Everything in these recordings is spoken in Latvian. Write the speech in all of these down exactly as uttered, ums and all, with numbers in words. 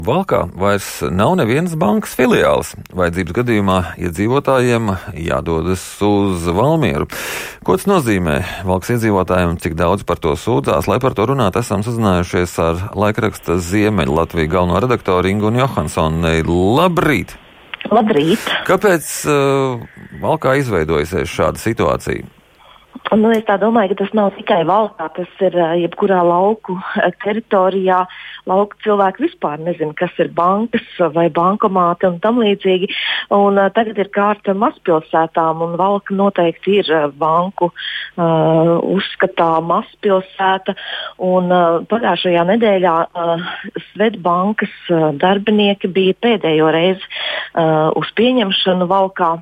Valkā vairs nav nevienas bankas filiāles. Vajadzības gadījumā iedzīvotājiem jādodas uz Valmieru. Ko tas nozīmē Valkas iedzīvotājiem, cik daudz par to sūdzās? Lai par to runātu, esam sazinājušies ar laikraksta Ziemeļa Latvija galveno redaktoru Ingunu Johansoni. Labrīt! Labrīt! Kāpēc uh, Valkā izveidojusies šāda situācija? Nu, es tā domāju, ka tas nav tikai Valkā, tas ir jebkurā lauku teritorijā. Lauku cilvēki vispār nezina, kas ir bankas vai bankomāti un tam līdzīgi. Un, uh, tagad ir kārta mazpilsētām, un Valka noteikti ir uh, banku uh, uzskatā mazpilsēta. Un, uh, pagājušajā nedēļā uh, Svetbankas uh, darbinieki bija pēdējo reizi uh, uz pieņemšanu Valkā.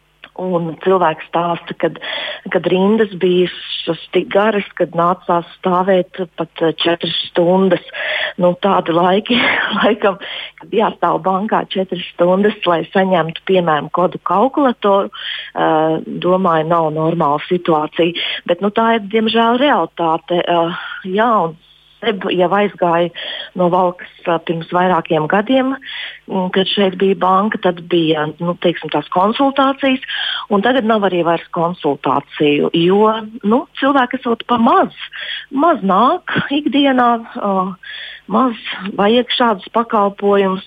Un cilvēki stāsta, kad, kad rindas bija tik garas, kad nācās stāvēt pat četras stundas. Nu, tādi laiki, laikam, kad jāstāv bankā četras stundas, lai saņemtu, piemēram, kodu kalkulatoru, uh, domāju, nav normāla situācija. Bet nu, tā ir, diemžēl, realitāte. Uh, jā, un jau aizgāja no Valkas pirms vairākiem gadiem, kad šeit bija banka, tad bija nu, teiksim, tās konsultācijas, un tagad nav arī vairs konsultāciju, jo nu, cilvēki esot pa maz, maz nāk ikdienā, uh, maz vajag šādus pakalpojumus,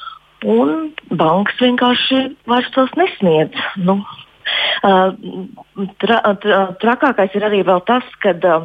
un bankas vienkārši vairs tos nesniedz. Nu, uh, tra, tra, trakākais ir arī vēl tas, kad uh,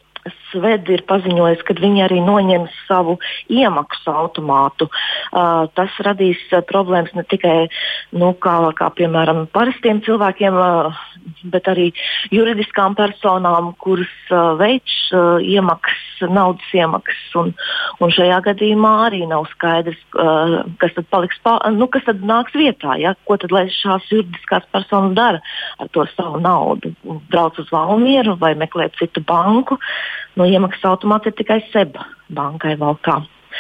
Sved ir paziņojis, ka viņi arī noņems savu iemaksu automātu. Uh, tas radīs uh, problēmas ne tikai nu, kā, kā, piemēram, parastiem cilvēkiem, uh, bet arī juridiskām personām, kuras uh, veic uh, iemaksas, naudas iemaksas. Un, un šajā gadījumā arī nav skaidrs, uh, kas tad paliks, pa, nu, kas tad nāks vietā. Ja? Ko tad lai šās juridiskās personas dara ar to savu naudu? Brauc uz Valmieru vai meklē citu banku? No iemaksas automāts ir tikai Seb bankai Valkā.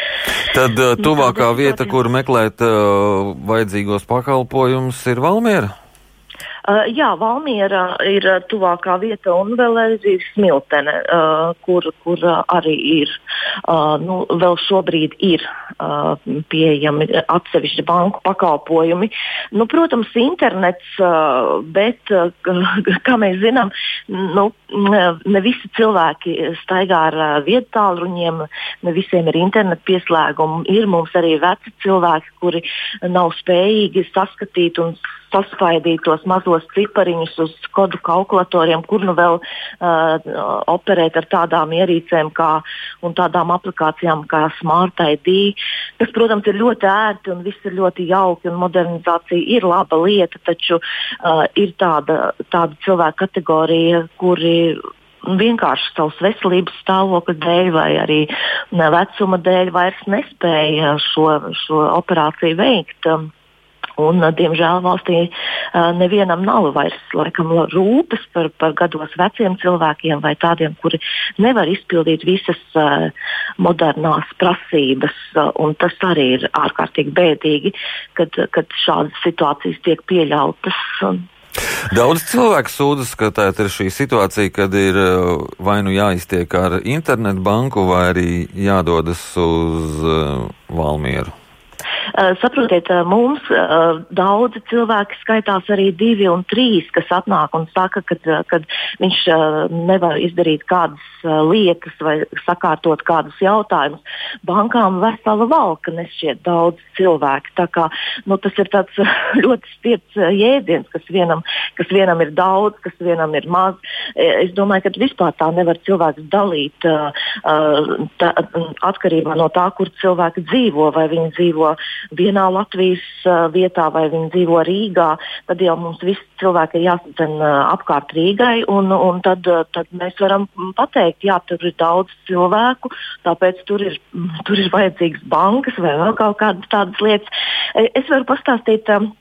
Tad uh, tuvākā vieta, kur meklēt uh, vajadzīgos pakalpojumus, ir Valmiera? Uh, jā, Valmiera ir uh, tuvākā vieta, un vēl ir Smiltene, uh, kur, kur uh, arī ir, uh, nu, vēl šobrīd ir uh, pieejami atsevišķi banku pakalpojumi. Nu, protams, internets, uh, bet, uh, kā mēs zinām, nu, ne visi cilvēki staigā ar uh, viedtālruņiem, ne visiem ir internet pieslēgumi. Ir mums arī veci cilvēki, kuri nav spējīgi saskatīt un saspaidīt tos mazos cipariņus uz kodu kalkulatoriem, kur nu vēl uh, operēt ar tādām ierīcēm kā, un tādām aplikācijām kā Smart I D, kas, protams, ir ļoti ērti un viss ir ļoti jauki un modernizācija ir laba lieta, taču uh, ir tāda, tāda cilvēka kategorija, kuri vienkārši savas veselības stāvokļa dēļ vai arī vecuma dēļ vairs nespēja šo, šo operāciju veikt. Un, diemžēl, valstī uh, nevienam nav vairs laikam, rūpes par, par gados veciem cilvēkiem vai tādiem, kuri nevar izpildīt visas uh, modernās prasības. Uh, un tas arī ir ārkārtīgi bēdīgi, kad, kad šādas situācijas tiek pieļautas. Un, Daudz cilvēku sūdzas, ka tā ir šī situācija, kad ir vai nu jāiztiek ar internetbanku, vai arī jādodas uz uh, Valmieru. Uh, saprotiet, uh, mums uh, daudzi cilvēki skaitās arī divi un trīs, kas atnāk un saka, ka kad viņš uh, nevar izdarīt kādas uh, lietas vai sakārtot kādus jautājumus. Bankām vesela valka nešķiet daudz cilvēku. Tā kā, nu, tas ir tāds ļoti stiepts uh, jēdziens, kas vienam, kas vienam ir daudz, kas vienam ir maz. Es domāju, ka vispār tā nevar cilvēks dalīt uh, uh, tā, atkarībā no tā, kur cilvēki dzīvo, vai viņi dzīvo vienā Latvijas uh, vietā vai viņi dzīvo Rīgā, tad jau mums visi cilvēki ir jāsadzen uh, apkārt Rīgai, un, un tad, uh, tad mēs varam pateikt, jā, tur ir daudz cilvēku, tāpēc tur ir, tur ir vajadzīgas bankas vai vēl kaut kādas tādas lietas. Es varu pastāstīt, um,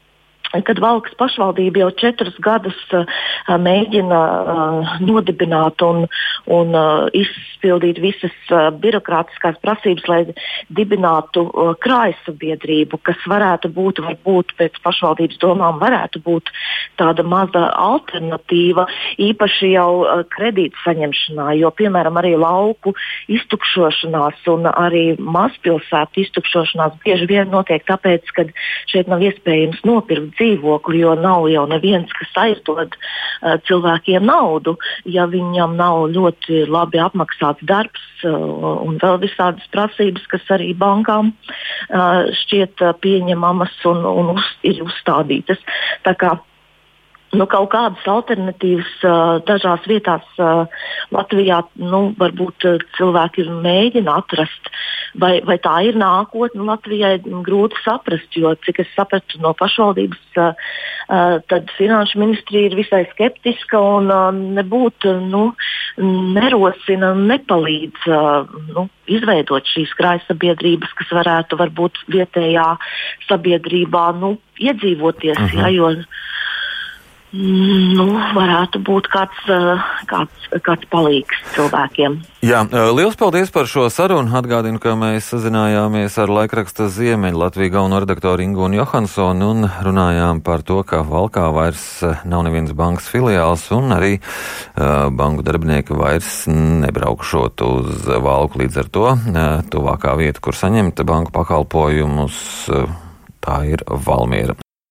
kad Valkas pašvaldība jau četrus gadus uh, mēģina uh, nodibināt un, un uh, izpildīt visas uh, birokrātiskās prasības, lai dibinātu uh, krājsabiedrību, kas varētu būt, varbūt pēc pašvaldības domām, varētu būt tāda maza alternatīva, īpaši jau uh, kredītu saņemšanā, jo, piemēram, arī lauku iztukšošanās un arī mazpilsētu iztukšošanās bieži vien notiek tāpēc, ka šeit nav iespējams nopirkt dzīvokli, jo nav jau neviens, kas aizdod uh, cilvēkiem naudu, ja viņam nav ļoti labi apmaksāts darbs uh, un vēl visādas prasības, kas arī bankām uh, šķiet uh, pieņemamas un, un uz, ir uzstādītas. Tā kā Nu, kaut kādas alternatīvas uh, dažās vietās uh, Latvijā, nu, varbūt uh, cilvēki mēģina atrast, vai, vai tā ir nākotne Latvijai, grūti saprast, jo, cik es sapratu no pašvaldības, uh, uh, tad finanšu ministrija ir visai skeptiska un uh, nebūtu, nu, nerosina, nepalīdz uh, nu, izveidot šīs krājsabiedrības, kas varētu varbūt vietējā sabiedrībā, nu, iedzīvoties, uh-huh. ja, jo Nu, varētu būt kāds, kāds, kāds palīgs cilvēkiem. Jā, liels paldies par šo sarunu. Atgādinu, ka mēs sazinājāmies ar laikraksta Ziemeļa Latviju galveno redaktoru Ingūnu Johansonu un runājām par to, ka Valkā vairs nav nevienas bankas filiāls un arī uh, banku darbinieki vairs nebraukšot uz Valku. Līdz ar to uh, tuvākā vieta, kur saņemt banku pakalpojumus, uh, tā ir Valmiera.